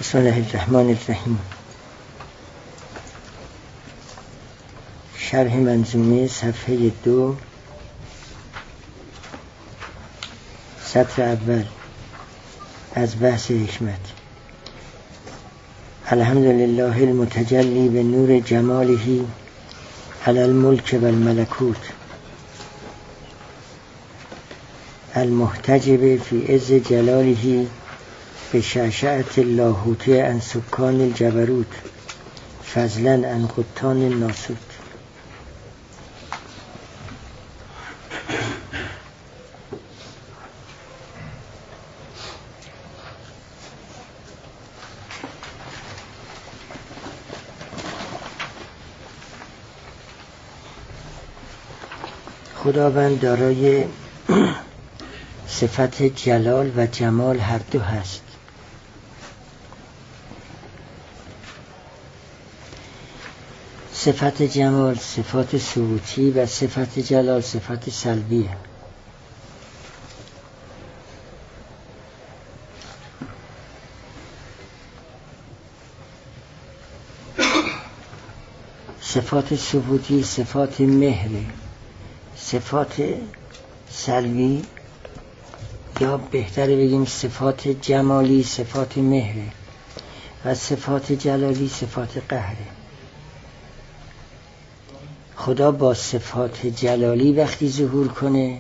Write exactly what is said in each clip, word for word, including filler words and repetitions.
بسم الله الرحمن الرحیم. شرح منظومه صفحه دو، سطر اول از بحث حکمت. الحمدلله المتجلی به نور جماله علی الملک و الملکوت المحتجب فی عز جلاله به شعشعة اللاهوت عن سکان الجبروت فضلا عن قطان الناسوت. خداوند دارای صفت جلال و جمال هر دو هست. صفت جمال صفات ثبوتی و صفت جلال صفت سلبیه. صفات ثبوتی صفات مهره، صفات سلبی یا بهتره بگیم صفات جمالی صفات مهره و صفات جلالی صفات قهره. خدا با صفات جلالی وقتی ظهور کنه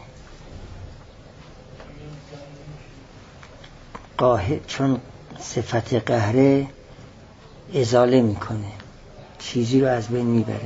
قاهر، چون صفت قهره ازاله میکنه، چیزی رو از بین میبره.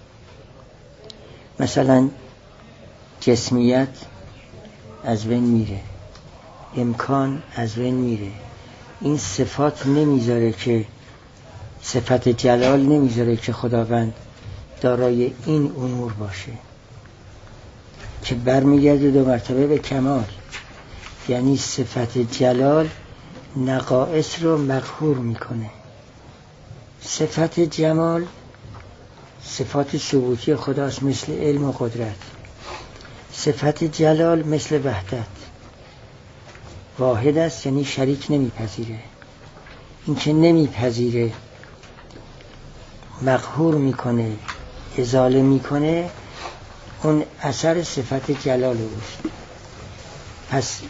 مثلا جسمیت از بین میره، امکان از بین میره. این صفات نمیذاره که صفت جلال نمیذاره که خداوند دارای این امور باشه که برمیگرده دو مرتبه به کمال. یعنی صفت جلال نقائص رو مقهور میکنه. صفت جمال صفات ثبوتی خداست مثل علم و قدرت. صفت جلال مثل وحدت، واحد است یعنی شریک نمیپذیره. این که نمیپذیره مقهور میکنه، ازاله میکنه، اون اثر صفت جلال اوست. پس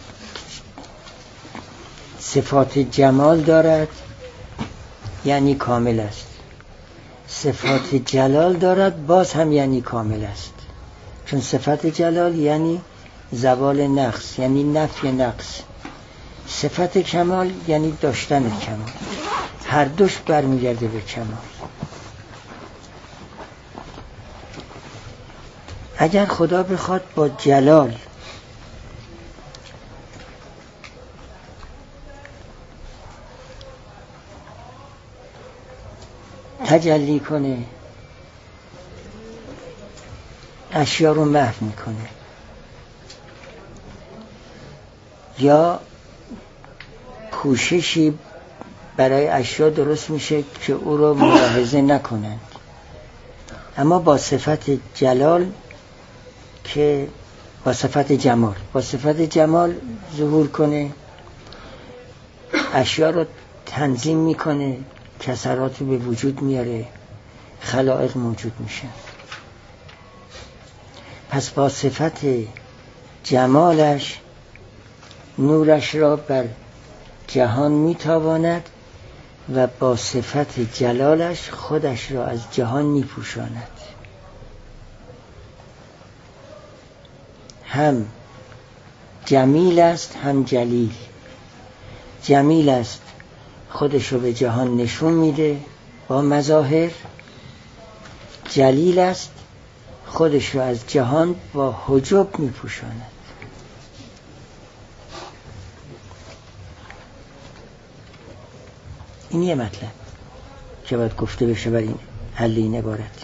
صفات جمال دارد یعنی کامل است، صفات جلال دارد باز هم یعنی کامل است. چون صفت جلال یعنی زوال نقص، یعنی نفی نقص. صفت کمال یعنی داشتن کمال. هر دوش برمیگرده به کمال. اگر خدا بخواد با جلال تجلی کنه اشیا رو محو میکنه، یا کوششی برای اشیا درست میشه که او رو ملاحظه نکنند. اما با صفت جلال که با صفت جمال با صفت جمال ظهور کنه، اشیا رو تنظیم میکنه، کسراتی به وجود میاره، خلائق موجود میشن. پس با صفت جمالش نورش را بر جهان میتاباند و با صفت جلالش خودش را از جهان میپوشاند. هم جمیل است هم جلیل. جمیل است خودش رو به جهان نشون میده با مظاهر، جلیل است خودش رو از جهان با حجب میپوشاند. این یه مطلب که باید گفته بشه بر این حل این عبارت.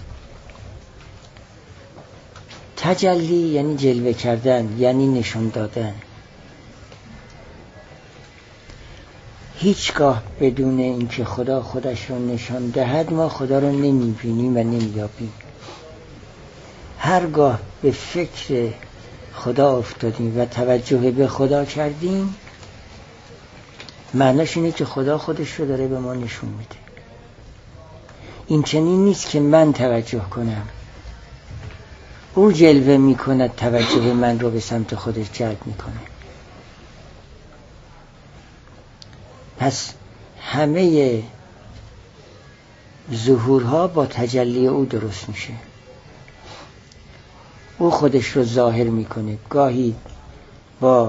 تجلی یعنی جلوه کردن، یعنی نشون دادن. هیچگاه بدون اینکه خدا خودش رو نشان دهد ما خدا رو نمیبینیم و نمیابیم. هرگاه به فکر خدا افتادیم و توجه به خدا کردیم معناش اینه که خدا خودش رو داره به ما نشون میده. این چنین نیست که من توجه کنم، او جلوه میکند توجه من رو به سمت خودش جلب میکنه. پس همه ظهورها با تجلی او درست میشه. او خودش رو ظاهر میکنه، گاهی با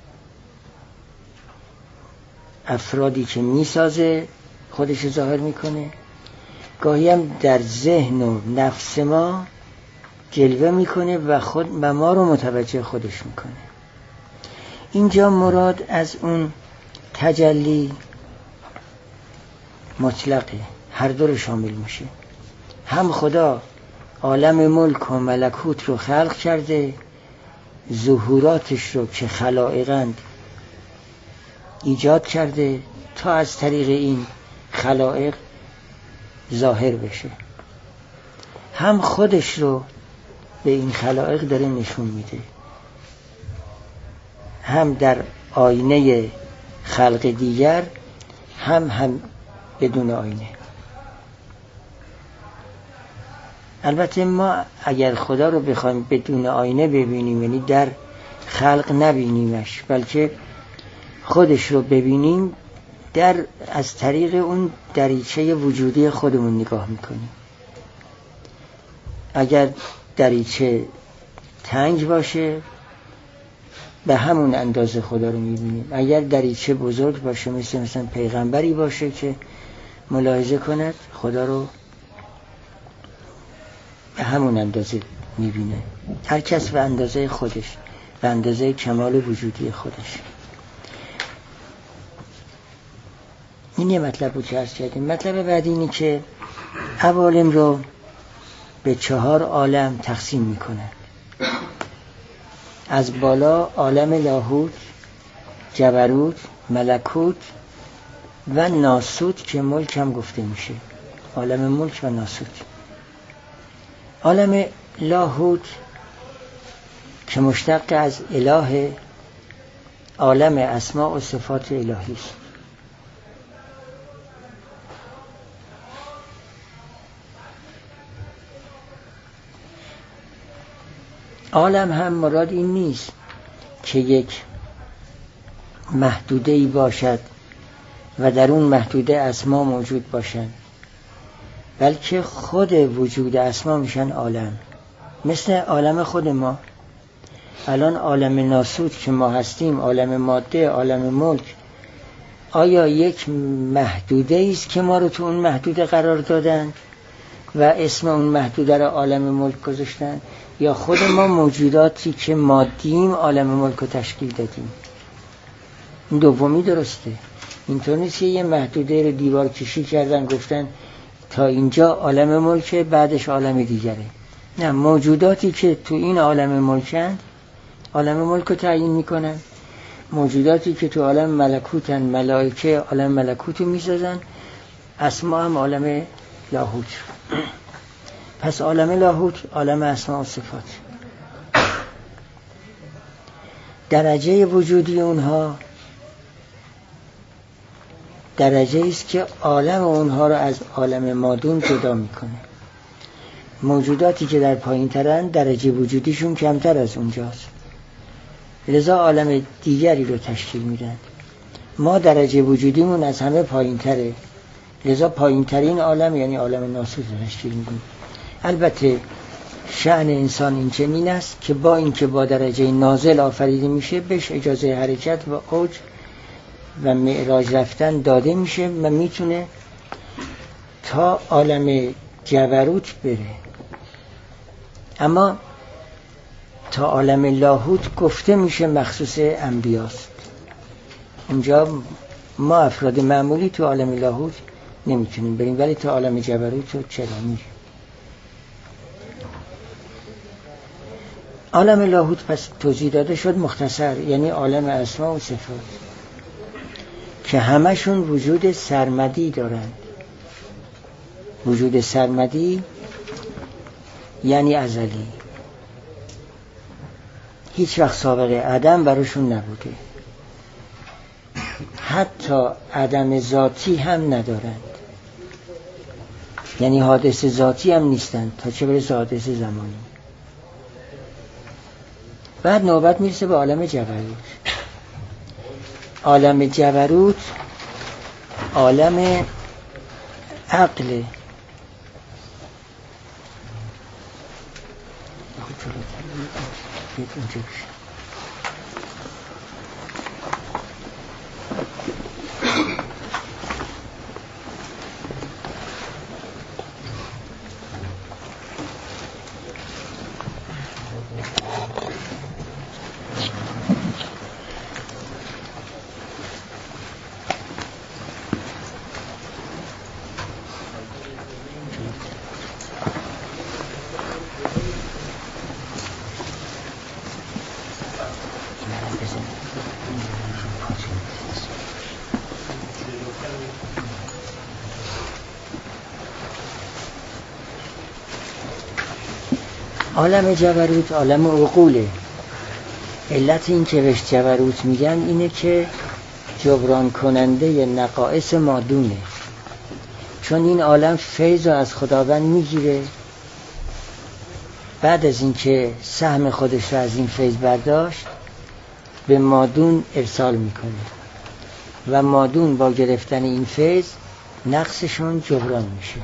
افرادی که میسازه خودش رو ظاهر میکنه، گاهی هم در ذهن و نفس ما جلوه میکنه و خود و ما رو متوجه خودش میکنه. اینجا مراد از اون تجلی مطلقه، هر دو رو شامل میشه. هم خدا عالم ملک و ملکوت رو خلق کرده، ظهوراتش رو که خلائقند ایجاد کرده تا از طریق این خلائق ظاهر بشه. هم خودش رو به این خلائق داره نشون میده، هم در آینه خلق دیگر، هم هم بدون آینه. البته ما اگر خدا رو بخوایم بدون آینه ببینیم، یعنی در خلق نبینیمش، بلکه خودش رو ببینیم، در از طریق اون دریچه وجودی خودمون نگاه میکنیم. اگر دریچه تنگ باشه به همون اندازه خدا رو میبینیم، اگر دریچه بزرگ باشه مثل مثلا پیغمبری باشه که ملاحظه کند خدا رو به همون اندازه میبینه. هر کس به اندازه خودش، به اندازه کمال وجودی خودش. این یه مطلب بود که عرض کردیم. مطلب بعدی اینه که عوالم رو به چهار عالم تقسیم میکنه. از بالا عالم لاهوت، جبروت، ملکوت و ناسوت که ملک هم گفته میشه. عالم ملک و ناسوت. عالم لاهوت که مشتق از اله، عالم اسماء و صفات الهی است. عالم هم مراد این نیست که یک محدوده‌ای باشد و در اون محدوده اسما موجود باشند، بلکه خود وجود اسما میشن عالم. مثل عالم خود ما الان عالم ناسوت که ما هستیم، عالم ماده، عالم ملک، آیا یک محدوده است که ما رو تو اون محدوده قرار دادن و اسم اون محدوده رو عالم ملک گذاشتن، یا خود ما موجوداتی که مادیم عالم ملک رو تشکیل دادیم؟ این دومی درسته. اینطور نیست که یه محدوده رو دیوار کشی کردن گفتن تا اینجا عالم ملک بعدش عالم دیگره. نه، موجوداتی که تو این عالم ملکند عالم ملک رو تعیین میکنن، موجوداتی که تو عالم ملکوتن ملائکه عالم ملکوت رو میسازن، اسما هم عالم لاهوت. پس عالم لاهوت عالم اسما و صفات. درجه وجودی اونها درجه است که عالم اونها رو از عالم مادون جدا میکنه. موجوداتی که در پایین ترن درجه وجودیشون کمتر از اونجاست، لذا عالم دیگری رو تشکیل میدن. ما درجه وجودیمون از همه پایین تره، لذا پایین ترین عالم یعنی عالم ناسوت رو تشکیل میدیم. البته شأن انسان این چنین است که با اینکه با درجه نازل آفریده میشه بهش اجازه حرکت و اوج و معراج رفتن داده میشه و میتونه تا عالم جبروت بره. اما تا عالم لاهوت گفته میشه مخصوص انبیاست. اونجا ما افراد معمولی تو عالم لاهوت نمیتونیم بریم، ولی تا عالم جبروت رو چرا میریم. عالم لاهوت پس توضیح داده شد مختصر، یعنی عالم اسما و صفات که همشون وجود سرمدی دارند. وجود سرمدی یعنی ازلی، هیچ وقت سابقه عدم براشون نبوده. حتی عدم ذاتی هم ندارند، یعنی حادث ذاتی هم نیستند تا چه برسه حادث زمانی. بعد نوبت میرسه به عالم جبروت. عالم جبروت عالم عقل. عالم جبروت عالم عقوله. علت این که بهش جبروت میگن اینه که جبران کننده نقائص مادونه، چون این عالم فیض از خداوند میگیره، بعد از اینکه سهم خودش رو از این فیض برداشت به مادون ارسال میکنه و مادون با گرفتن این فیض نقصشون جبران میشه،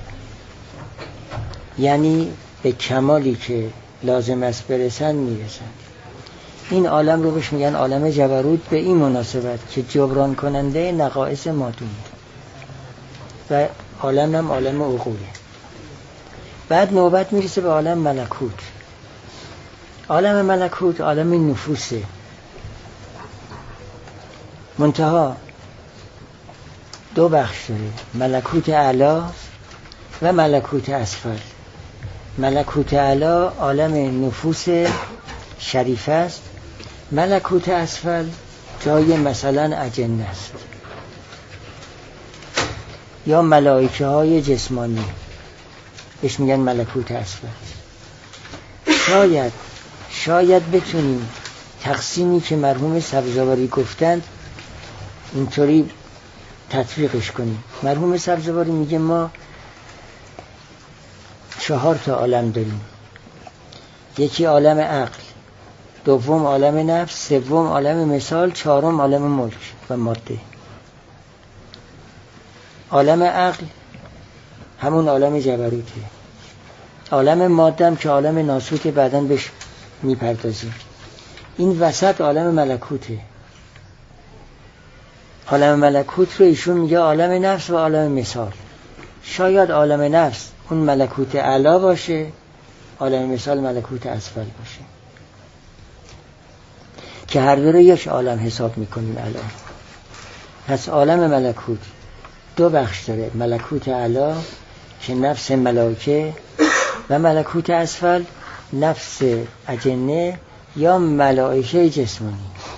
یعنی به کمالی که لازم است برسن میرسن. این عالم رو بهش میگن عالم جبروت به این مناسبت که جبران کننده نقائص مادون و عالم هم عالم عقوله. بعد نوبت میرسه به عالم ملکوت. عالم ملکوت عالم نفوسه، منتها دو بخش داره، ملکوت اعلی و ملکوت اسفل. ملکوت اعلی عالم نفوس شریف است، ملکوت اسفل جای مثلا اجنه است یا ملائکه های جسمانی، بهش میگن ملکوت اسفل. شاید شاید بتونیم تقسیمی که مرحوم سبزواری گفتند اینطوری تطبیقش کنیم. مرحوم سبزواری میگه ما چهار تا عالم داریم، یکی عالم عقل، دوم عالم نفس، سوم عالم مثال، چهارم عالم ملک و ماده. عالم عقل همون عالم جبروته، عالم ماده هم که عالم ناسوته بعداً بهش میپردازیم. این وسط عالم ملکوته. عالم ملکوت رو ایشون میگه عالم نفس و عالم مثال. شاید عالم نفس اون ملکوت اعلی باشه، عالم مثال ملکوت اسفل باشه، که هر دو رو یک عالم حساب میکنیم الان. پس عالم ملکوت دو بخش داره، ملکوت اعلی که نفس ملائکه و ملکوت اسفل نفس اجنه یا ملائکه جسمانی.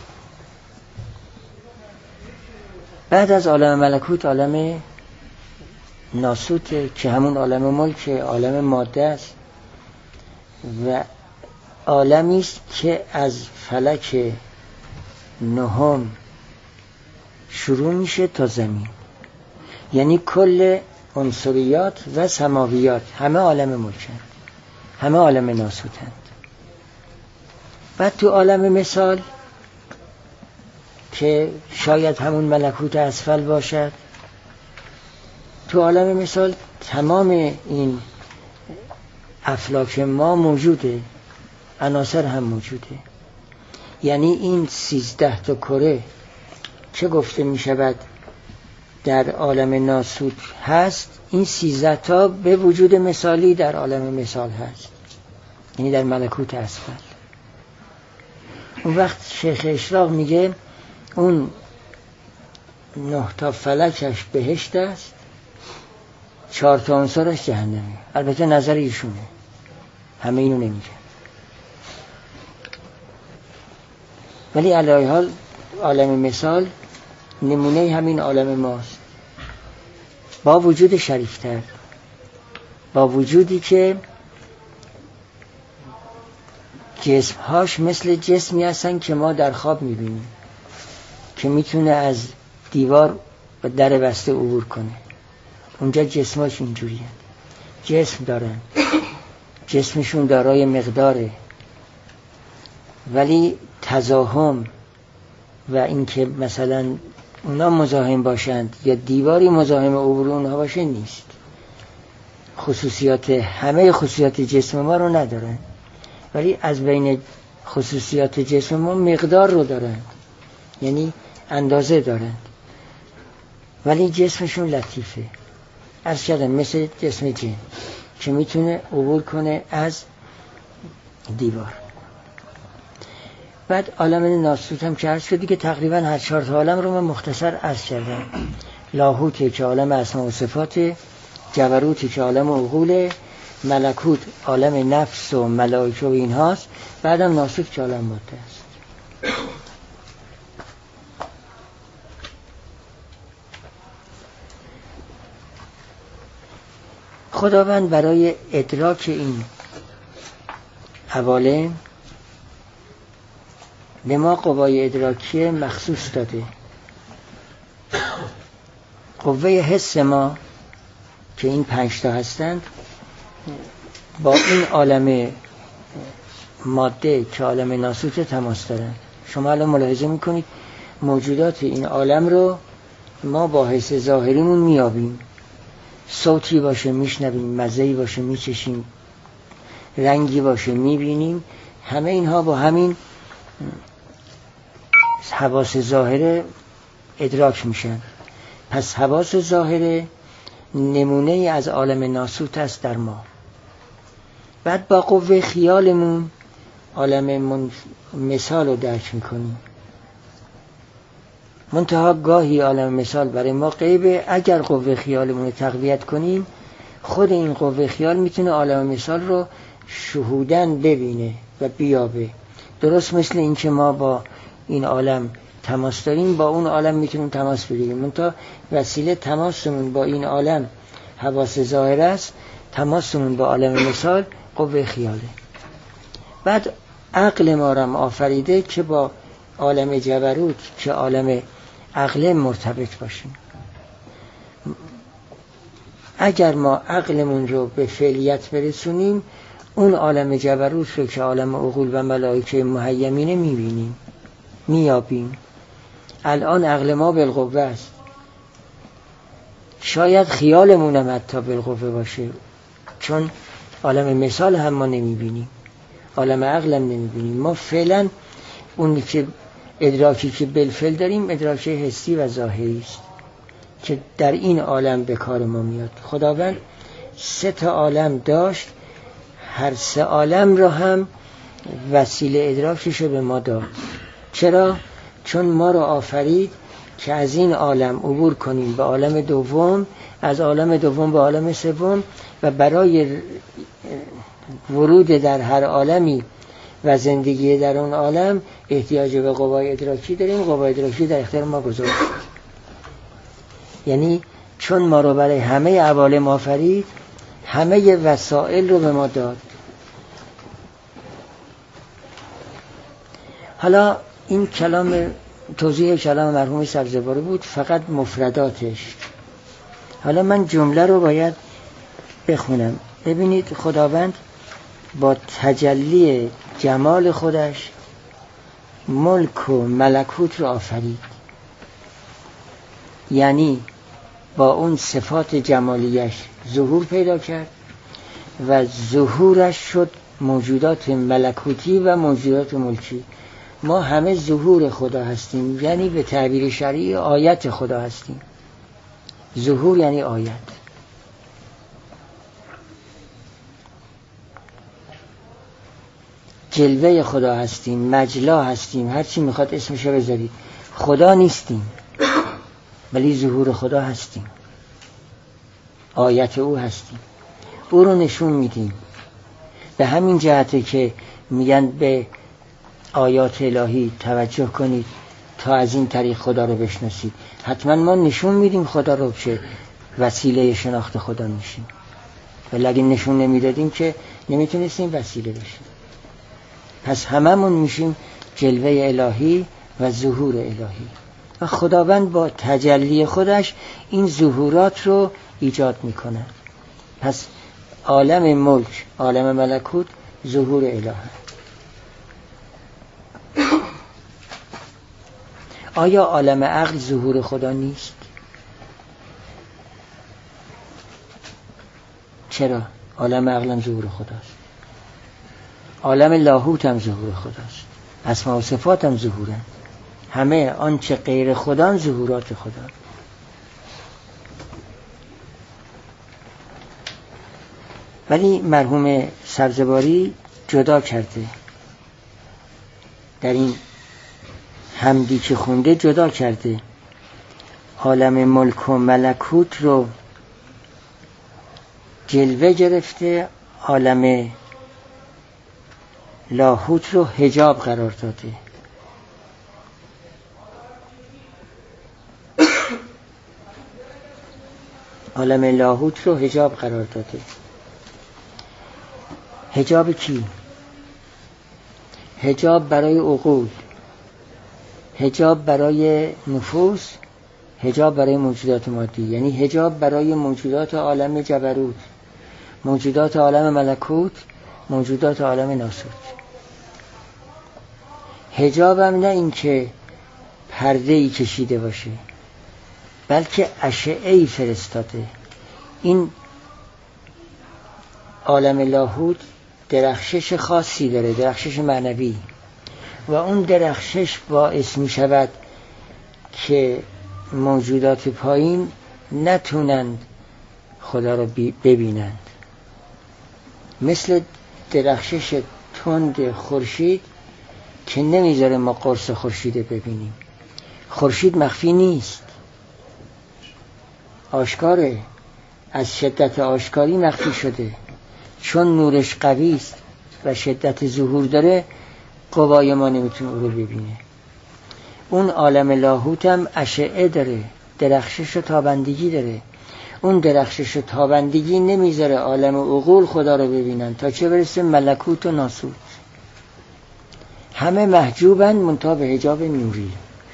بعد از عالم ملکوت عالم ناسوت که همون عالم ملک، عالم ماده است و عالمی است که از فلک نهم شروع میشه تا زمین، یعنی کل عنصریات و سماویات همه عالم ملکند، همه عالم ناسوتند. بعد تو عالم مثال که شاید همون ملکوت اسفل باشد، تو عالم مثال تمام این افلاک ما موجوده، عناصر هم موجوده، یعنی این سیزده تا کره چه گفته می شود در عالم ناسوت هست، این سیزده تا به وجود مثالی در عالم مثال هست، یعنی در ملکوت اسفل. اون وقت شیخ اشراق میگه اون نه تا فلکش بهشت است، چهار تا عنصرش جهنمه. البته نظر ایشونه، همه اینو نمیگه، ولی علی حال عالم مثال نمونه همین عالم ماست، با وجود شریفتر، با وجودی که جسمهاش مثل جسمی هستن که ما در خواب میبینیم، که میتونه از دیوار و در بسته عبور کنه. اونجا جسماش اینجوریه، جسم دارن، جسمشون دارای مقداره، ولی تزاحم و اینکه مثلا اونا مزاحم باشند یا دیواری مزاحم عبور اونها باشه نیست. خصوصیات همه خصوصیات جسم ما رو ندارن، ولی از بین خصوصیات جسم ما مقدار رو دارن، یعنی اندازه دارن، ولی جسمشون لطیفه. عرض کردم مثل جسم جن که میتونه عبور کنه از دیوار. بعد عالم ناسوت هم که عرض شد دیگه، تقریبا هر چهار تا عالم رو من مختصر عرض کردم. لاهوت که عالم اسماء و صفات، جبروت که عالم عقول، ملکوت عالم نفس و ملائکه و اینهاست، بعدم ناسوت که عالم ماده است. خداوند برای ادراک این عوالم به ما قوای ادراکی مخصوص داده. قوه حس ما که این پنج تا هستند با این عالم ماده که عالم ناسوت تماس دارند. شما الان ملاحظه میکنید موجودات این عالم رو ما با حس ظاهریمون میابیم، صوتی باشه میشنویم، مزه‌ای باشه میچشیم، رنگی باشه میبینیم، همه اینها با همین حواس ظاهره ادراک میشن. پس حواس ظاهره نمونه ای از عالم ناسوت است در ما. بعد با قوه خیالمون عالم من... مثال رو درک میکنیم. منتها گاهی عالم مثال برای ما غیبه. اگر قوه خیالمون رو تقویت کنیم، خود این قوه خیال میتونه عالم مثال رو شهودن ببینه و بیابه. درست مثل این که ما با این عالم تماس داریم، با اون عالم میتونیم تماس بگیریم. منتها وسیله تماسمون با این عالم حواس ظاهر است، تماسمون با عالم مثال قوه خیاله. بعد عقل ما را آفریده که با عالم جبروت که عالم عقل مرتبط باشیم. اگر ما عقلمون رو به فعلیت برسونیم، اون عالم جبروت رو که عالم عقول و ملائکه مهیمینه میبینیم، میابیم. الان عقل ما بالقوه است، شاید خیالمون هم حتی بالقوه باشه، چون عالم مثال هم ما نمیبینیم، عالم عقل هم نمیبینیم. ما فعلا اونی که ادراکی که بالفعل داریم ادراک حسی و ظاهری است که در این عالم به کار ما میاد. خداوند سه تا عالم داشت، هر سه عالم را هم وسیله ادراکش رو به ما داد. چرا؟ چون ما را آفرید که از این عالم عبور کنیم به عالم دوم، از عالم دوم به عالم سوم، و برای ورود در هر عالمی و زندگی در اون عالم احتیاج به قوای ادراکی داریم. قوای ادراکی در اختیار ما گذاشت. یعنی چون ما رو برای همه عوالم آفرید، همه وسائل رو به ما داد. حالا این کلام توضیح کلام مرحوم سبزواری بود، فقط مفرداتش. حالا من جمله رو باید بخونم. ببینید خداوند با تجلی جمال خودش ملک و ملکوت رو آفرید، یعنی با اون صفات جمالیش ظهور پیدا کرد و ظهورش شد موجودات ملکوتی و موجودات ملکی. ما همه ظهور خدا هستیم، یعنی به تعبیر شرعی آیت خدا هستیم. ظهور یعنی آیت. جلوه خدا هستیم، مجلا هستیم، هر چی میخواد اسمشو بذارید. خدا نیستیم ولی ظهور خدا هستیم، آیت او هستیم، او رو نشون میدیم. به همین جهته که میگن به آیات الهی توجه کنید تا از این طریق خدا رو بشناسید. حتما ما نشون میدیم خدا رو که وسیله شناخت خدا میشیم، ولی اگه نشون نمیدادیم که نمیتونستیم وسیله بشیم. پس هممون میشیم جلوه الهی و ظهور الهی. و خداوند با تجلی خودش این ظهورات رو ایجاد میکنه. پس عالم ملک، عالم ملکوت ظهور الهه. آیا عالم عقل ظهور خدا نیست؟ چرا؟ عالم عقل هم ظهور خداست، عالم لاهوت هم ظهور خداست، اسماء و صفات هم ظهورن، همه آنچه غیر خدا ظهورات خدا. ولی مرحوم سبزواری جدا کرده، در این حمدی که خونده جدا کرده، عالم ملک و ملکوت رو جلوه گرفته، عالم لاهوت رو حجاب قرار داده. عالم لاهوت رو حجاب قرار داده. حجاب کی؟ حجاب برای عقول، حجاب برای نفوس، حجاب برای موجودات مادی، یعنی حجاب برای موجودات عالم جبروت، موجودات عالم ملکوت، موجودات عالم ناسوت. حجاب هم نه این که پرده ای کشیده باشه، بلکه اشعه ای فرستاده. این عالم لاهوت درخشش خاصی داره، درخشش معنوی، و اون درخشش باعث می شود که موجودات پایین نتونند خدا رو ببینند. مثل درخشش تند خورشید که نمیذاره ما قرص خورشید ببینیم. خورشید مخفی نیست، آشکاره، از شدت آشکاری مخفی شده. چون نورش قوی است و شدت ظهور داره، قوای ما نمیتونه او رو ببینه. اون عالم لاهوت هم اشعه داره، درخشش و تابندگی داره. اون درخشش و تابندگی نمیذاره عالم عقول خدا رو ببینن، تا چه برسه ملکوت و ناسوت. همه محجوبن منتها به حجاب نوری.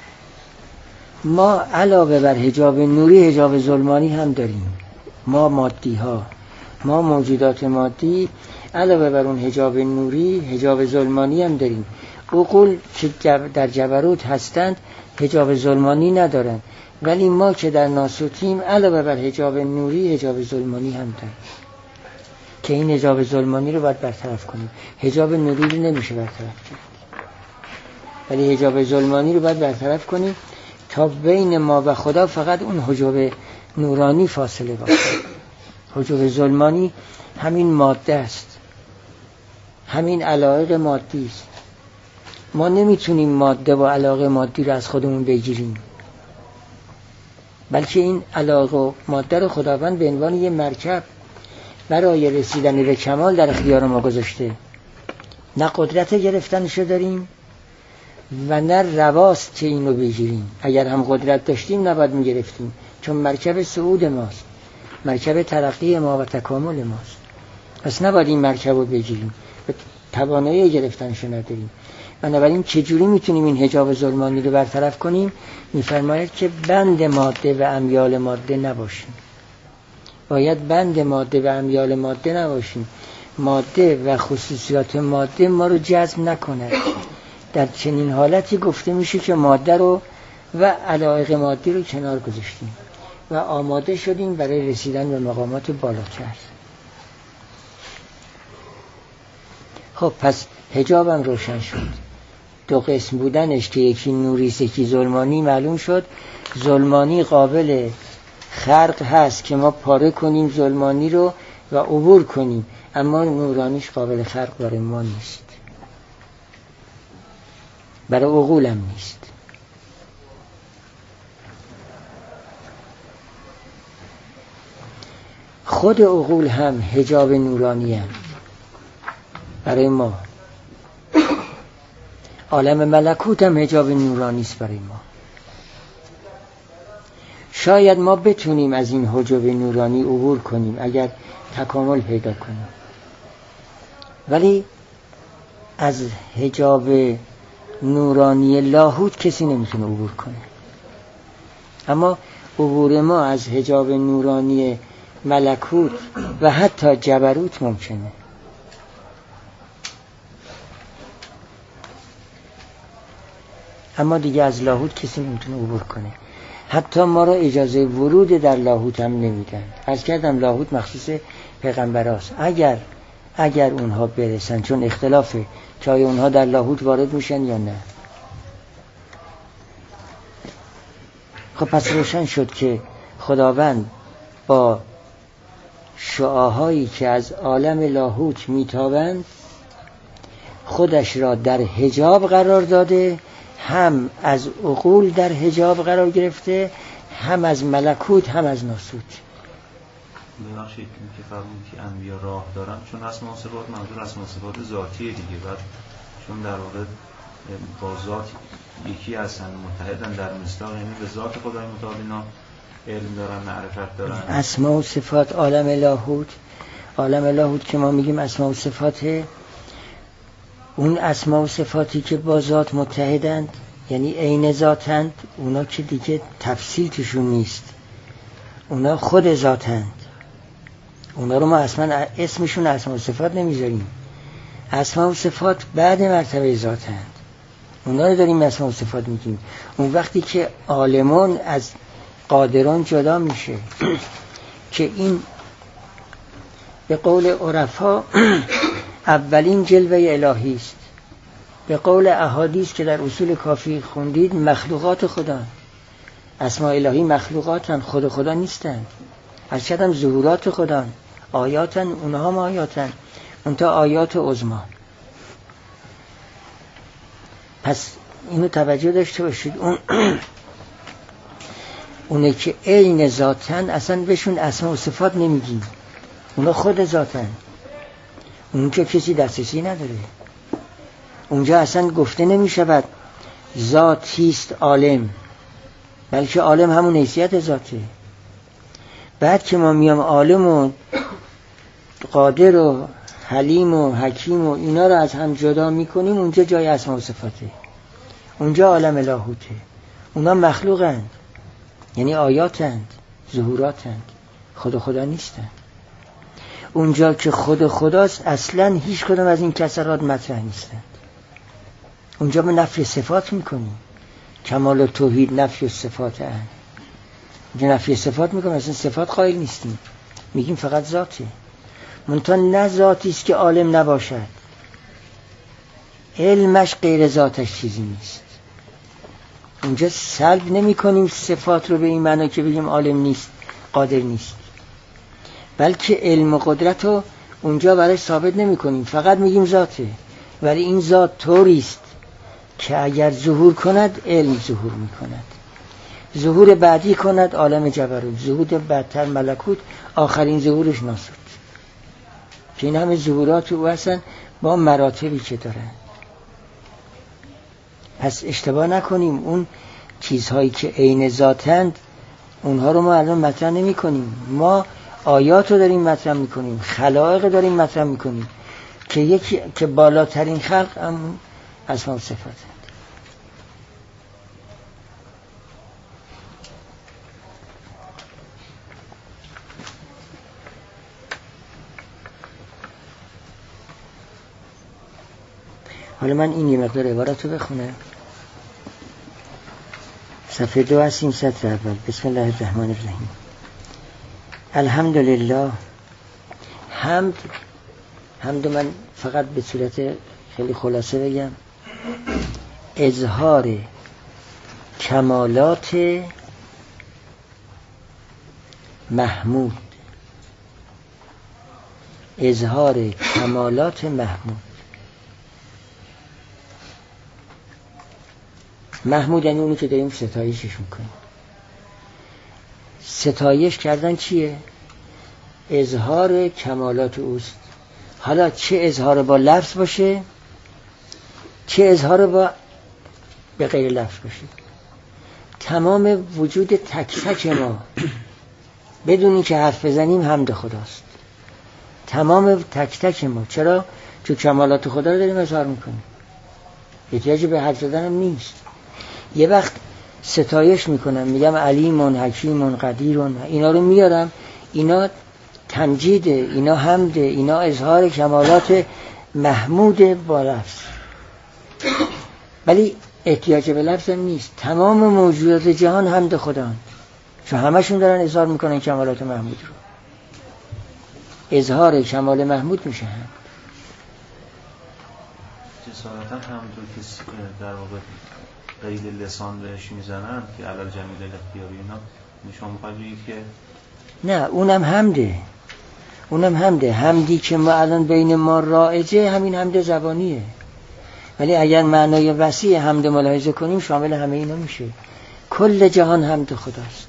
ما علاوه بر حجاب نوری حجاب ظلمانی هم داریم. ما مادی ها، ما موجودات مادی علاوه بر اون حجاب نوری حجاب ظلمانی هم داریم. عقول که در جبروت هستند حجاب ظلمانی ندارن، ولی ما که در ناسوتیم علاوه بر حجاب نوری حجاب ظلمانی هم داریم که این حجاب ظلمانی رو باید برطرف کنیم. حجاب نوری رو نمیشه برطرف کرد، ولی حجاب ظلمانی رو باید برطرف کنیم تا بین ما و خدا فقط اون حجاب نورانی فاصله باشه. حجاب ظلمانی همین ماده است، همین علایق مادی است. ما نمیتونیم ماده و علاقه مادی رو از خودمون بگیریم، بلکه این علاقه و ماده رو خداوند به عنوان یه مرکب برای رسیدن به کمال در اختیار ما گذاشته. نه قدرت گرفتنشو داریم و نه رواست که اینو بگیریم. اگر هم قدرت داشتیم نباید میگرفتیم، چون مرکب صعود ماست، مرکب ترقی ما و تکامل ماست. پس نباید این مرکب رو بگیریم، توانایی گرفتنشو نداریم. بنابراین چجوری میتونیم این حجاب ظلمانی رو برطرف کنیم؟ میفرماید که بند ماده و امیال ماده نباشیم. باید بند ماده و امیال ماده نباشیم. ماده و خصوصیات ماده ما رو جذب نکنه. در چنین حالتی گفته میشه که ماده رو و علایق مادی رو کنار گذاشتیم و آماده شدیم برای رسیدن به مقامات بالاتر. خب پس حجابم روشن شد. دو قسم بودنش که یکی نوریست یکی ظلمانی معلوم شد. ظلمانی قابل خرق هست که ما پاره کنیم ظلمانی رو و عبور کنیم، اما نورانیش قابل خرق برای ما نیست، برای عقولم نیست. خود عقول هم حجاب نورانی هم برای ما. عالم ملکوت هم حجاب نورانی است برای ما. شاید ما بتونیم از این حجاب نورانی عبور کنیم اگر تکامل پیدا کنیم، ولی از حجاب نورانی لاهوت کسی نمیتونه عبور کنه. اما عبور ما از حجاب نورانی ملکوت و حتی جبروت ممکنه. اما دیگه از لاهوت کسی نمیتونه عبور کنه. حتی ما را اجازه ورود در لاهوت هم نمیدن. از کردم لاهوت مخصوص پیغمبراست. اگر اگر اونها برسن، چون اختلافه که آیا اونها در لاهوت وارد میشن یا نه. خب پس روشن شد که خداوند با شعاعهایی که از عالم لاهوت میتابند خودش را در حجاب قرار داده، هم از عقول در حجاب قرار گرفته، هم از ملکوت هم از ناسوت. ببخشید که فرمودید که انبیا راه دارن، چون اسماء و صفات منظور اسماء و صفات ذاتیه دیگه، بعد چون در واقع با ذات یکی هستن، متحدن در مصداق، یعنی به ذات خدای متعال اینا علم دارن، معرفت دارن. اسماء و صفات عالم لاهوت، عالم لاهوت که ما میگیم اسماء و صفاته، اون اسماء و صفاتی که با ذات متحدند یعنی عین ذاتند، اونا که دیگه تفصیل توشون نیست، اونا خود ذاتند. اونا رو ما اصلا اسمشون اسماء و صفات نمیذاریم. اسماء و صفات بعد مرتبه ذاتند، اونا رو داریم اسماء و صفات میگیم. اون وقتی که عالمون از قادران جدا میشه که این به قول عرفا اولین جلوه الهی است، به قول احادیث که در اصول کافی خوندید مخلوقات خدا. اسماء الهی مخلوقاتن، خود خدا نیستن. از چقدر ظهورات خدا، آیاتن، اونها هم آیاتن، اونتا آیات عظمی. پس اینو توجه داشته باشید. اون اونه که عین ذاتن اصلا بهشون اسماء و صفات نمیگیم، اونا خود ذاتن. اون که کسی دسترسی نداره. اونجا اصلا گفته نمی شود ذاتیست عالم، بلکه عالم همون حیثیت ذاته. بعد که ما میام عالم و قادر و حلیم و حکیم و اینا رو از هم جدا میکنیم، اونجا جای اسماء و صفاته، اونجا عالم لاهوته. اونا مخلوقند، یعنی آیاتند، ظهوراتند، خود خدا نیستند. اونجا که خود خداست اصلا هیچ کدام از این کسرات مطرح نیستند. اونجا ما نفی صفات میکنیم، کمال توحید نفی صفات هست. اونجا نفی صفات میکنیم، اصلا صفات قائل نیستیم، میگیم فقط ذاته. منتها نه ذاتی است که عالم نباشد، علمش غیر ذاتش چیزی نیست. اونجا سلب نمی کنیم صفات رو به این معنی که بگیم عالم نیست، قادر نیست، بلکه علم و قدرت رو اونجا برای ثابت نمی کنیم، فقط میگیم ذاته. ولی این ذات طوری است که اگر ظهور کند علم ظهور می کند، ظهور بعدی کند عالم جبروت، ظهور بعدتر ملکوت، آخرین ظهورش ناسوت. که این همه ظهورات او هستن با مراتبی که دارن. پس اشتباه نکنیم، اون چیزهایی که عین ذاتند اونها رو ما الان مطرح نمی کنیم. ما آیات رو داریم مطرح می کنیم، خلائق داریم مطرح می کنیم که یکی که بالاترین خلق هم اسماء و صفات. حالا من این یه مقدار عبارت رو بخونم. صفحه دو هستیم، سطر اول. بسم الله الرحمن الرحیم. الحمدلله. حمد حمد من فقط به صورت خیلی خلاصه بگم، اظهار کمالات محمود، اظهار کمالات محمود. محمود یعنی اونی که داریم ستایشش میکنیم. ستایش کردن چیه؟ اظهار کمالات اوست. حالا چه اظهار با لفظ باشه، چه اظهار با به غیر لفظ باشه، تمام وجود تک تک ما بدون این که حرف بزنیم حمد خداست. تمام تک تک ما. چرا؟ چون کمالات خدا رو داریم اظهار میکنیم، احتیاجی به حرف زدن هم نیست. یه وقت ستایش میکنم، میگم علیمون، حکیمون، قدیرون، اینا رو میارم، اینا تمجیده، اینا حمده، اینا اظهار کمالات محمود با لفظ. ولی احتیاج به لفظ نیست، تمام موجودات جهان حمد خدا، چون همشون دارن اظهار میکنن کمالات محمود رو. اظهار کمال محمود میشه هم جسارتا هم تو که در واقع قید لسان بهش میزنن که علل جمیل الاختیاری اینا، شما میخواید بگید که نه، اونم حمده، اونم حمده. حمدی که ما الان بین ما رایجه همین حمد زبانیه، ولی اگر معنای وسیع حمد ملاحظه کنیم شامل همه اینا میشه. کل جهان حمد خداست،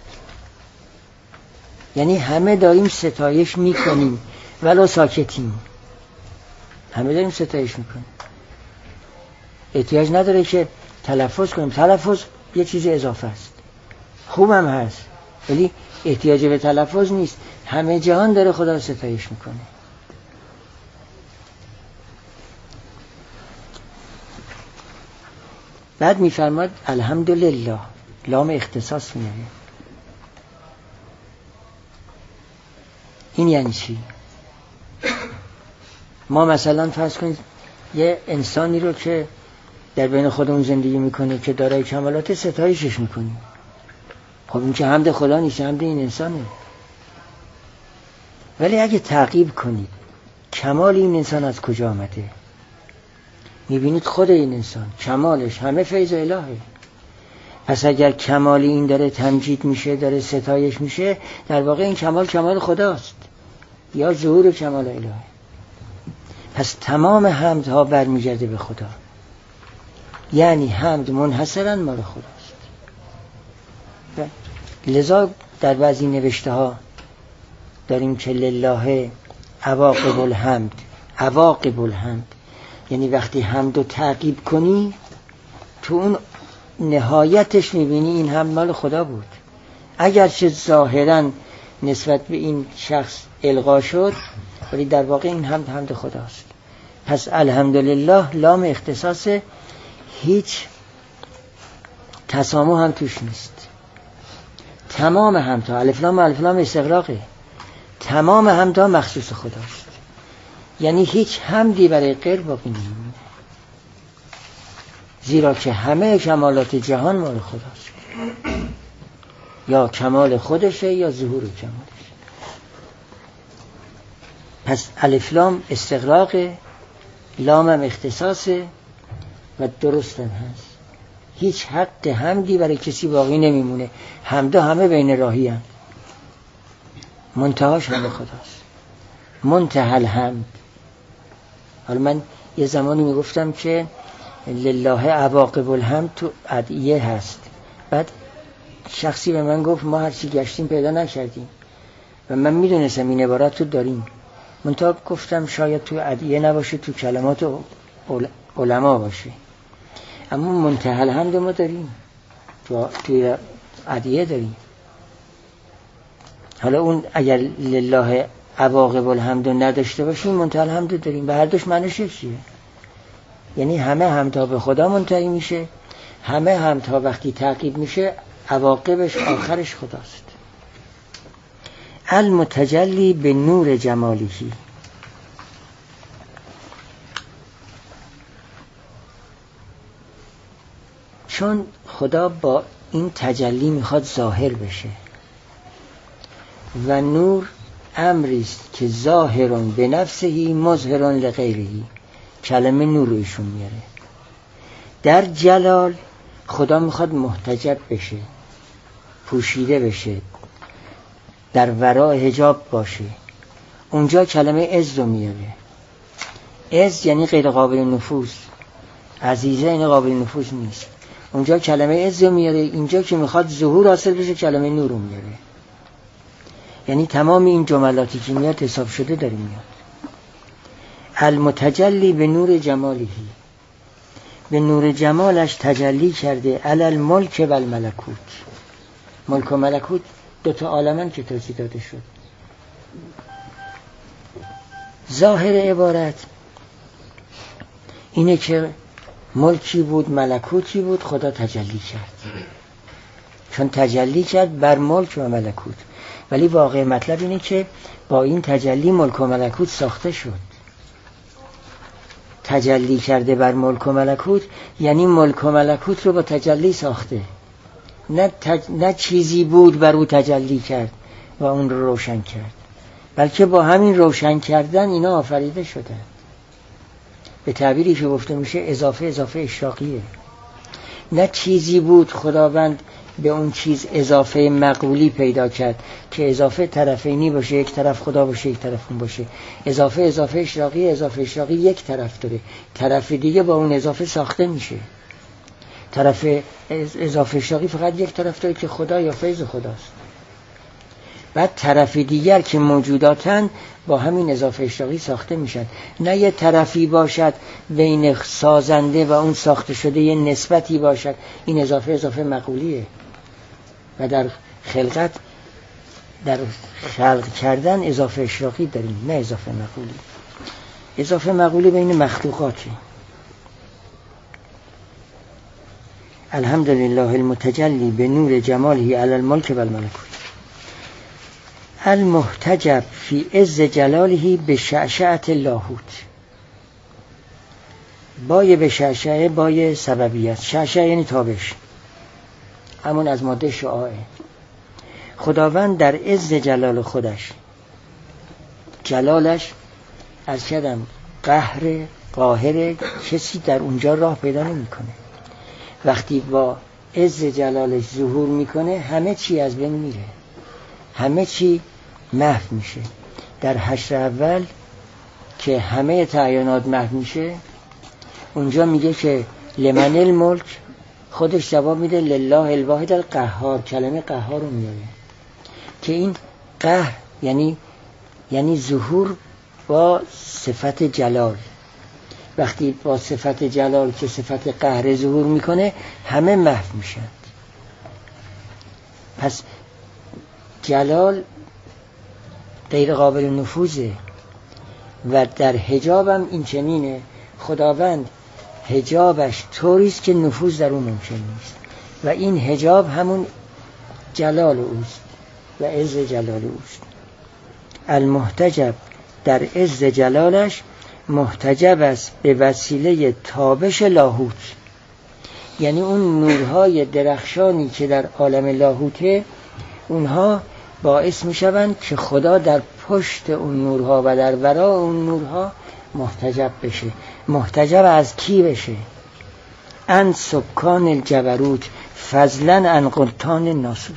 یعنی همه داریم ستایش میکنیم ولو ساکتیم، همه داریم ستایش میکنیم. احتیاج نداره که تلفظ کنیم، تلفظ یه چیز اضافه است، خوبم هست ولی احتیاج به تلفظ نیست. همه جهان داره خدا رو ستایش میکنه. بعد میفرماد الحمدلله، لام اختصاص میاره. این یعنی چی؟ ما مثلا فرض کنید یه انسانی رو که در بین خودمون زندگی میکنه که دارای کمالات، ستایشش میکنیم. خب این که حمد خدا نیست، حمد این انسانه. ولی اگه تعقیب کنید کمال این انسان از کجا آمده، میبینید خود این انسان کمالش همه فیض الهه. پس اگر کمال این داره تمجید میشه، داره ستایش میشه، در واقع این کمال کمال خداست یا ظهور کمال الهه. پس تمام حمدها برمیگرده به خدا، یعنی حمد منحصرا مال خداست. لذا در بعضی نوشته ها داریم که لله عواقب الحمد، عواقب الحمد یعنی وقتی حمد رو تعقیب کنی تو اون نهایتش میبینی این حمد مال خدا بود، اگرچه ظاهرا نسبت به این شخص القا شد ولی در واقع این حمد حمد خداست. پس الحمدلله لام اختصاص، هیچ تسامح هم توش نیست. تمام حمدها، الف لام الف لام استغراقه، تمام حمدها مخصوص خداست، یعنی هیچ حمدی برای غیر باقی نمیمونه، زیرا که همه کمالات جهان مال خداست، یا کمال خودشه یا ظهور کمالش. پس الف لام استغراقه، لام هم اختصاصه و درستن هست. هیچ حق حمدی برای کسی باقی نمیمونه، حمدا همه بین راهی هم، منتهاش هم خداست، منتهى الحمد. حالا من یه زمانی میگفتم که لله عواقب الحمد تو ادعیه هست، بعد شخصی به من گفت ما هرچی گشتیم پیدا نکردیم و من میدونستم این عبارت تو داریم، منتها گفتم شاید تو ادعیه نباشه، تو کلمات علما باشه، اما منتهى الحمد ما داریم، تو توی ادعیه داریم. حالا اون اگر لله عواقب الحمد نداشته باشیم منتهى الحمد داریم و هر دوش معنیش چیه؟ یعنی همه حمدها به خدا منتهی میشه، همه حمدها وقتی تعقیب میشه عواقبش آخرش خداست. المتجلی به نور جمالهی، چون خدا با این تجلی میخواد ظاهر بشه و نور امریست که ظاهرون به نفسهی مظهرون لغیرهی، کلمه نور رو ایشون میاره. در جلال خدا میخواد محتجب بشه، پوشیده بشه، در ورای حجاب باشه، اونجا کلمه عز رو میاره. عز یعنی غیر قابل نفوذ، عزیزه این قابل نفوذ نیست، اونجا کلمه عز رو میاره. اینجا که میخواد ظهور حاصل بشه کلمه نور رو میاره. یعنی تمام این جملاتی که میاد حساب شده داره میاد. المتجلی به نور جمالهی، به نور جمالش تجلی کرده علی الملک و الملکوت. ملک و ملکوت دوتا عالمن که توضیح داده شد. ظاهر عبارت اینه که ملکی بود، ملکوتی بود، خدا تجلی کرد. چون تجلی کرد بر ملک و ملکوت. ولی واقع مطلب اینه که با این تجلی ملک و ملکوت ساخته شد. تجلی کرده بر ملک و ملکوت یعنی ملک و ملکوت رو با تجلی ساخته، نه, تج... نه چیزی بود بر او تجلی کرد و اون رو روشن کرد، بلکه با همین روشن کردن اینا آفریده شدن. به تعبیری که گفته میشه اضافه اضافه اشراقیه. نه چیزی بود خداوند به اون چیز اضافه مقبولی پیدا کرد که اضافه طرفینی باشه، یک طرف خدا باشه یک طرف اون باشه. اضافه اضافه اشراقی اضافه اشراقی یک طرف داره، طرف دیگه با اون اضافه ساخته میشه. طرف اضافه اشراقی فقط یک طرف داره که خدا یا فیض خداست. بعد طرف دیگر که موجوداتن با همین اضافه اشراقی ساخته میشن. نه یه طرفی باشد بین سازنده و اون ساخته شده یه نسبتی باشد، این اضافه اضافه مقولیه. و در خلقت در خلق کردن اضافه اشراقی داریم، نه اضافه مقولی. اضافه مقولی بین مخلوقاتی. الحمدلله المتجلی به نور جماله علی الملک و الملکوت المحتجب فی عز جلاله به شعشعت لاهوت. بای به شعشعه بای سببیت. شعشعه یعنی تابش، همون از ماده شعاعه. خداوند در عز جلال خودش، جلالش از کدم قهر قاهر، کسی در اونجا راه پیدا نمی کنه. وقتی با عز جلالش ظهور میکنه همه چی از بین میره، همه چی محو میشه. در حشر اول که همه تعیینات محو میشه، اونجا میگه که لمن الملک، خودش جواب میده لله الواحد القهار. کلمه قهار رو میاره که این قهر یعنی یعنی ظهور با صفت جلال. وقتی با صفت جلال که صفت قهر ظهور میکنه همه محو میشن. پس جلال غیر قابل نفوذه و در حجاب هم این چنینه. خداوند حجابش طوریست که نفوذ در اون ممکن نیست و این حجاب همون جلال اوست و عز جلال اوست. المحتجب در عز جلالش محتجب است به وسیله تابش لاهوت. یعنی اون نورهای درخشانی که در عالم لاهوته، اونها باعث می شوند که خدا در پشت اون نورها و در ورای اون نورها محتجب بشه. محتجب از کی بشه؟ ان سکان الجبروت فضلا عن قلطان ناسوت.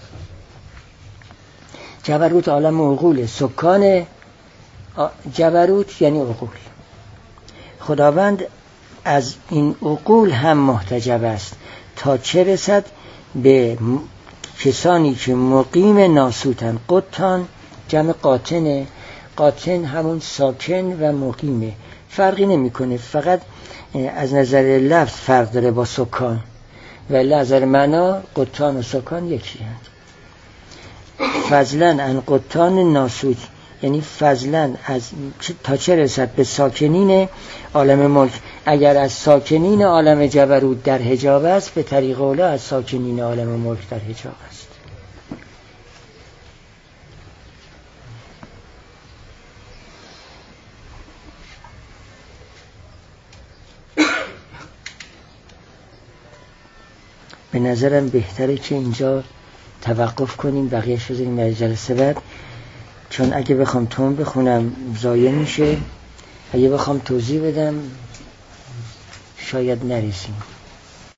جبروت عالم عقوله، سکان جبروت یعنی عقول. خداوند از این عقول هم محتجب است تا چه رسد به کسانی که مقیم ناسوتن. قطان جمع قاطنه، قاطن همون ساکن و مقیمه، فرقی نمیکنه، فقط از نظر لفظ فرق داره با سکان و نظر معنا قطان و سکان یکی هست. فضلا عن قطان ناسوت یعنی فضلا از تا چه رسد به ساکنین عالم ملک. اگر از ساکنین عالم جبروت در حجاب است، به طریق اولا از ساکنین عالم ملک در حجاب است. به نظرم بهتره که اینجا توقف کنیم، بقیه‌اش رو بذاریم برای جلسه بعد، چون اگه بخوام تون بخونم ضایع میشه، اگه بخوام توضیح بدم شاید نرسیم.